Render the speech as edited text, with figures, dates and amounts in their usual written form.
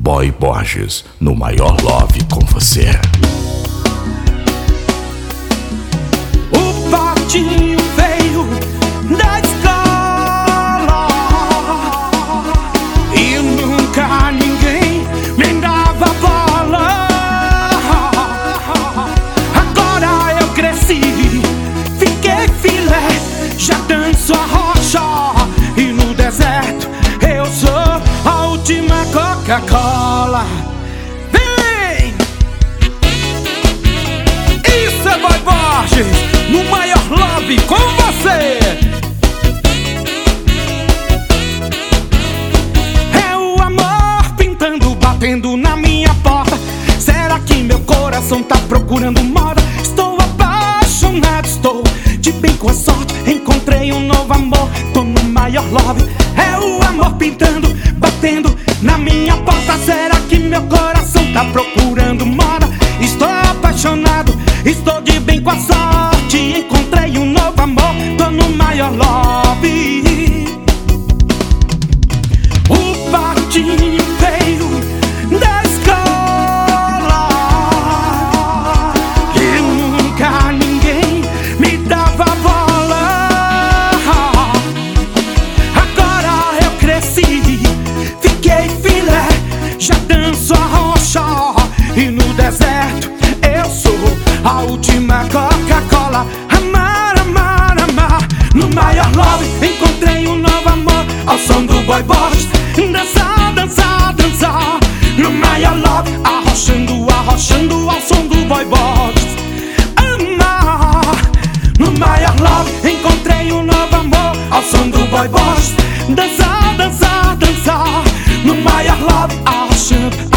Boy Borges, no maior love com você. O patinho veio da escola e nunca ninguém me dava bola. Agora eu cresci, fiquei filé, já danço a rocha e no deserto eu sou a última Coca-Cola. Vem! Isso é Boy Borges, no maior love com você. É o amor pintando, batendo na minha porta. Será que meu coração tá procurando moda? Estou apaixonado, estou de bem com a sorte. Encontrei um novo amor, tô no maior love. É o amor pintando, batendo na minha porta. Será que meu coração tá procurando moda? Estou apaixonado, estou de bem com a sorte. Encontrei um novo amor, tô no maior love. O patinho veio da escola e nunca ninguém me dava bola. Agora eu cresci, fiquei filé, já danço a rocha e no deserto eu sou a última Coca-Cola. Amar, amar, amar, no maior love encontrei um novo amor ao som do Boy Borges. Dançar, dançar, dançar, no maior love, arrochando, arrochando ao som do Boy Borges. Amar, no maior love encontrei um novo amor ao som do Boy Borges. Dançar, dançar, dançar, no maior love, arrochando,